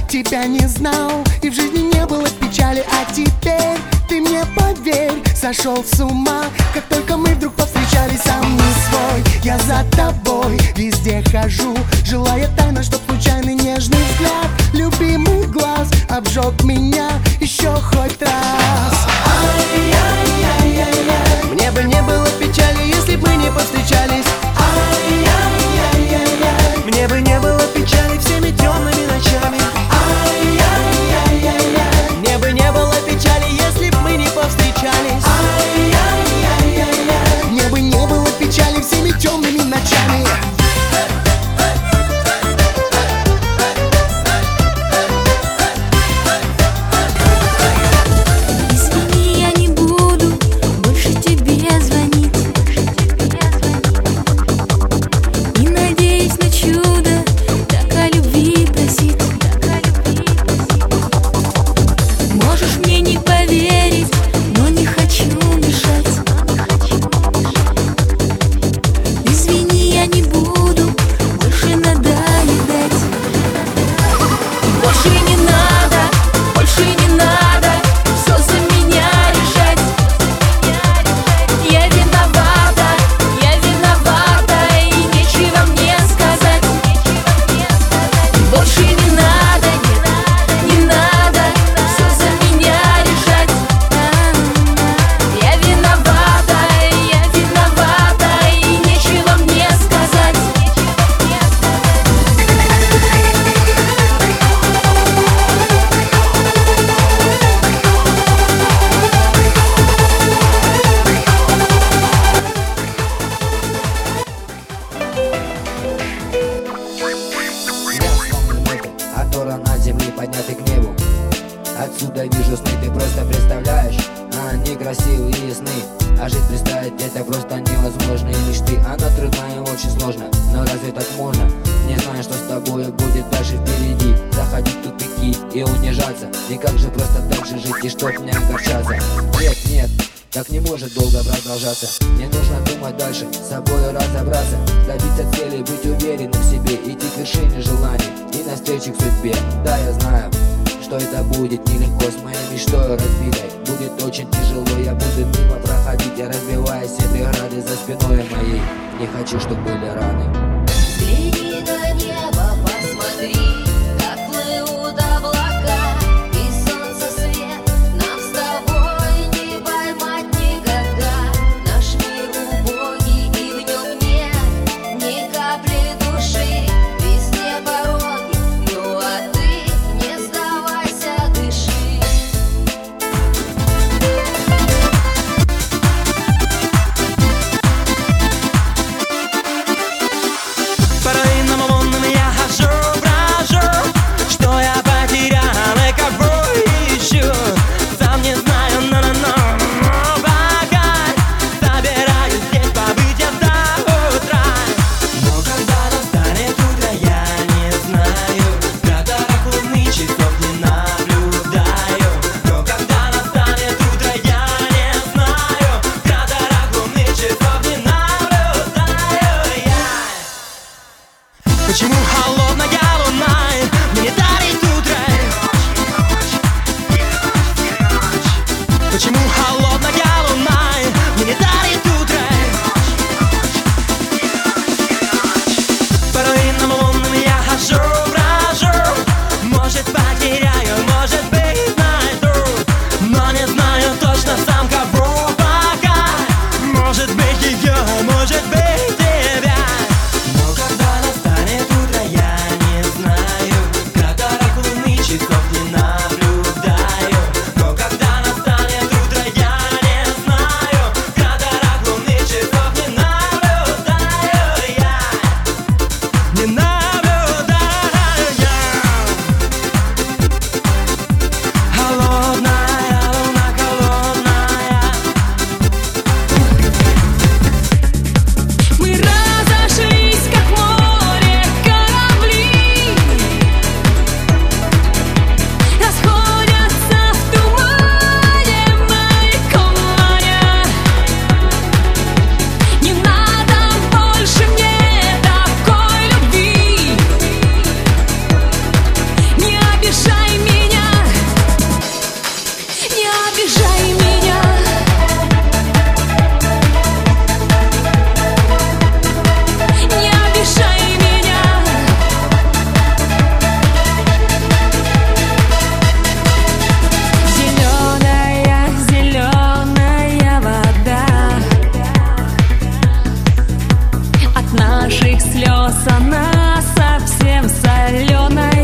тебя не знал, и в жизни не было печали. А теперь ты мне поверь, сошел с ума, как только мы вдруг повстречались. Сам не свой, я за тобой везде хожу, желая тайно, чтоб случайный нежный взгляд любимых глаз обжег меня еще хоть раз. Ай-яй-яй-яй-яй. Мне бы не было печали, если бы не повстречались. Ай-яй-яй-яй-яй. Мне бы не было печали всеми темными ночами. Ай-яй-яй-яй-яй. Мне бы не было печали, если бы мы не повстречались. Ай-яй-яй-яй-яй. Мне бы не было печали всеми темными ночами. Над земли подняты к небу. Отсюда вижу сны, ты просто представляешь. Они красивые и ясны, а жить представить это просто невозможно. И мечты, она трудна и очень сложно, но разве так можно? Не знаю, что с тобой будет дальше впереди. Заходить в тупики и унижаться, и как же просто так же жить и чтоб не огорчаться. Нет, нет, так не может долго продолжаться. Мне нужно думать дальше, с собой разобраться, добиться цели, быть уверенным в себе, идти к вершине желаний и навстречу к судьбе. Да, я знаю, что это будет нелегко, с моей мечтой разбитой будет очень тяжело. Я буду мимо проходить, я разбивая все преграды за спиной моей. Не хочу, чтобы были раны. Взгляни на небо, посмотри, как плывут облака, и солнце свет нам с тобой не поймать никогда. Наш мир убогий, и в нем нет ни капли души, везде пороги, ну а ты не сдавайся, дыши. Порой на волнам я хожу, брожу, что я потерял и кого ищу. Сам не знаю, но пока собираюсь здесь побыть я до утра. Но когда настанет утро, я не знаю, кратеров луны часов не наблюдаю. Но когда настанет утро, я не знаю, кратеров луны часов не наблюдаю я. Почему холодная луна мне дарит утро? Почему холодная луна мне дарит утро? Порой на лунном я хожу, брожу, может потеряю, может быть найду, но не знаю точно сам кого пока. Может быть ее, может быть тебя. Но когда настанет утро, я слез, она совсем соленая.